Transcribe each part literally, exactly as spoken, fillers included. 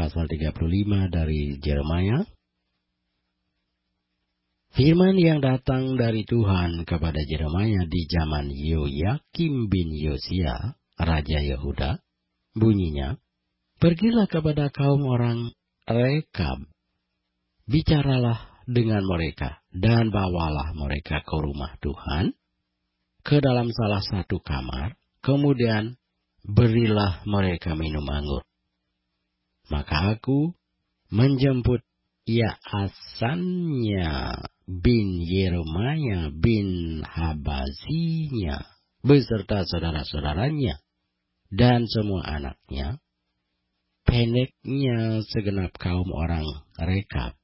pasal tiga puluh lima dari Yeremia. Firman yang datang dari Tuhan kepada Yeremia di zaman Yoyakim bin Yosia, Raja Yehuda, bunyinya, "Pergilah kepada kaum orang Rekab, bicaralah dengan mereka, dan bawalah mereka ke rumah Tuhan, ke dalam salah satu kamar, kemudian berilah mereka minum anggur. Maka aku menjemput Yaasannya bin Yeremia bin Habazinya beserta saudara-saudaranya dan semua anaknya, pendeknya segenap kaum orang Rekab.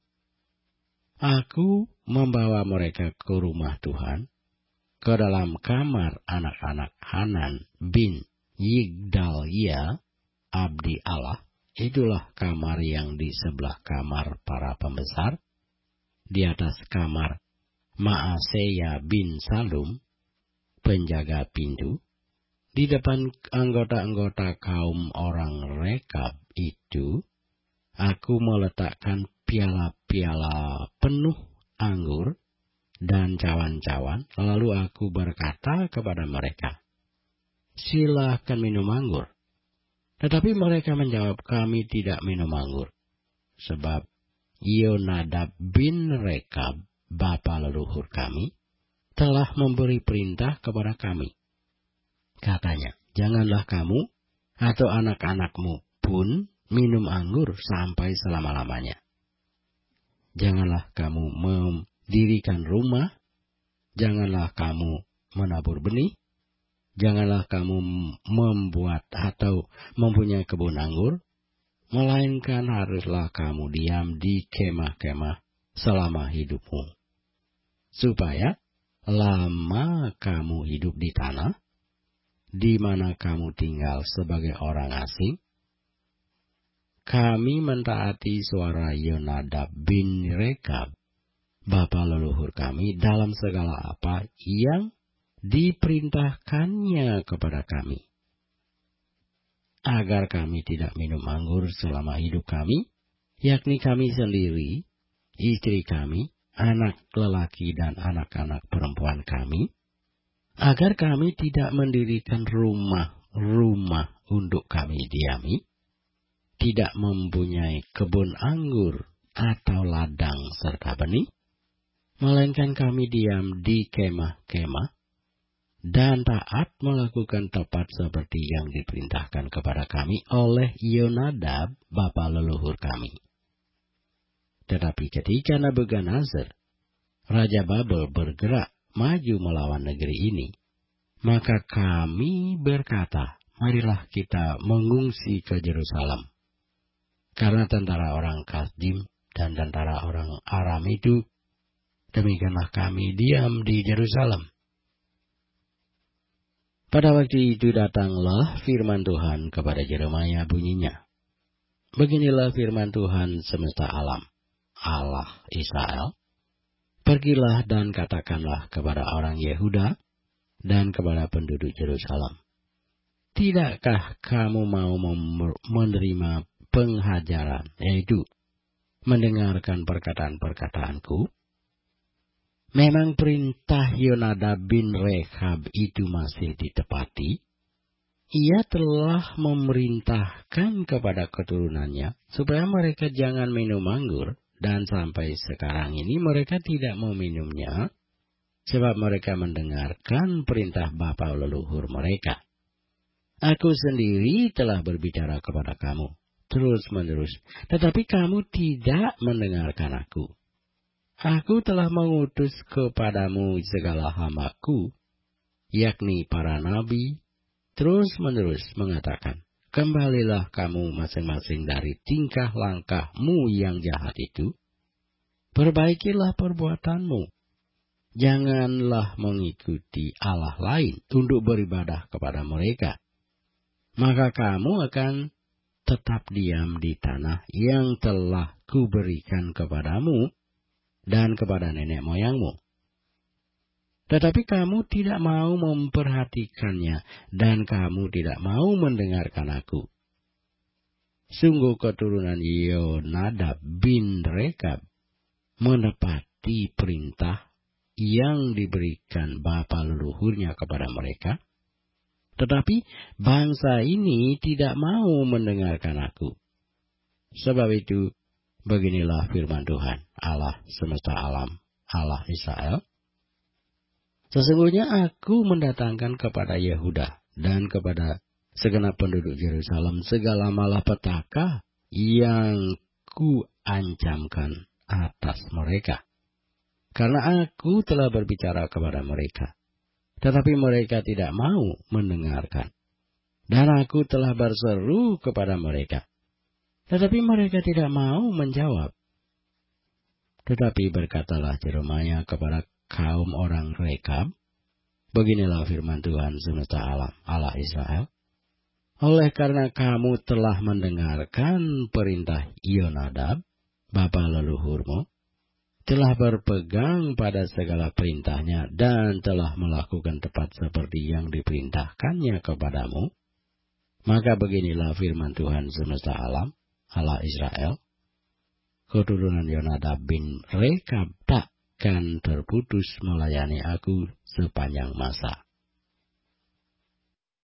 Aku membawa mereka ke rumah Tuhan, ke dalam kamar anak-anak Hanan bin Yigdalia, abdi Allah. Itulah kamar yang di sebelah kamar para pembesar, di atas kamar Maaseya bin Salum, penjaga pintu. Di depan anggota-anggota kaum orang Rekab itu, aku meletakkan piala-piala penuh anggur dan cawan-cawan, lalu aku berkata kepada mereka, "Silakan minum anggur." Tetapi mereka menjawab, "Kami tidak minum anggur, sebab Yonadab bin Rekab, bapa leluhur kami, telah memberi perintah kepada kami." Katanya, "Janganlah kamu atau anak-anakmu pun minum anggur sampai selama-lamanya. Janganlah kamu mendirikan rumah, janganlah kamu menabur benih, janganlah kamu membuat atau mempunyai kebun anggur, melainkan haruslah kamu diam di kemah-kemah selama hidupmu, supaya lama kamu hidup di tanah, di mana kamu tinggal sebagai orang asing. Kami mentaati suara Yonadab bin Rekab, bapa leluhur kami, dalam segala apa yang diperintahkannya kepada kami, agar kami tidak minum anggur selama hidup kami, yakni kami sendiri, istri kami, anak lelaki dan anak-anak perempuan kami, agar kami tidak mendirikan rumah-rumah untuk kami diami, tidak mempunyai kebun anggur atau ladang serta benih, melainkan kami diam di kemah-kemah, dan taat melakukan tepat seperti yang diperintahkan kepada kami oleh Yonadab, bapa leluhur kami. Tetapi ketika Nebukadnezar, Raja Babel, bergerak maju melawan negeri ini, maka kami berkata, marilah kita mengungsi ke Yerusalem. Karena tentara orang Kasdim dan tentara orang Aram itu, demikianlah kami diam di Yerusalem. Pada waktu itu datanglah firman Tuhan kepada Yeremia, bunyinya, "Beginilah firman Tuhan semesta alam, Allah Israel. Pergilah dan katakanlah kepada orang Yehuda dan kepada penduduk Yerusalem, tidakkah kamu mau menerima penghajaran, yaitu mendengarkan perkataan-perkataanku? Memang perintah Yonadab bin Rekab itu masih ditepati. Ia telah memerintahkan kepada keturunannya supaya mereka jangan minum anggur, dan sampai sekarang ini mereka tidak mau minumnya, sebab mereka mendengarkan perintah bapa leluhur mereka. Aku sendiri telah berbicara kepada kamu terus-menerus, tetapi kamu tidak mendengarkan aku. Aku telah mengutus kepadamu segala hamba-Ku, yakni para nabi, terus-menerus mengatakan, kembalilah kamu masing-masing dari tingkah langkahmu yang jahat itu. Perbaikilah perbuatanmu. Janganlah mengikuti Allah lain untuk beribadah kepada mereka. Maka kamu akan tetap diam di tanah yang telah kuberikan kepadamu dan kepada nenek moyangmu. Tetapi kamu tidak mau memperhatikannya, dan kamu tidak mau mendengarkan aku. Sungguh keturunan Yonadab bin Rekab menepati perintah yang diberikan bapa leluhurnya kepada mereka. Tetapi bangsa ini tidak mau mendengarkan aku. Sebab itu, beginilah firman Tuhan, Allah semesta alam, Allah Israel. Sesungguhnya aku mendatangkan kepada Yehuda dan kepada segenap penduduk Yerusalem segala malapetaka yang kuancamkan atas mereka. Karena aku telah berbicara kepada mereka, tetapi mereka tidak mau mendengarkan. Dan aku telah berseru kepada mereka, tetapi mereka tidak mau menjawab. Tetapi berkatalah Yeremia kepada kaum orang Rekab, beginilah firman Tuhan semesta alam, Allah Israel. Oleh karena kamu telah mendengarkan perintah Yonadab, bapa leluhurmu, telah berpegang pada segala perintahnya dan telah melakukan tepat seperti yang diperintahkannya kepadamu, maka beginilah firman Tuhan semesta alam, Allah Israel. Keturunan Yonadab bin Rekab takkan terputus melayani aku sepanjang masa.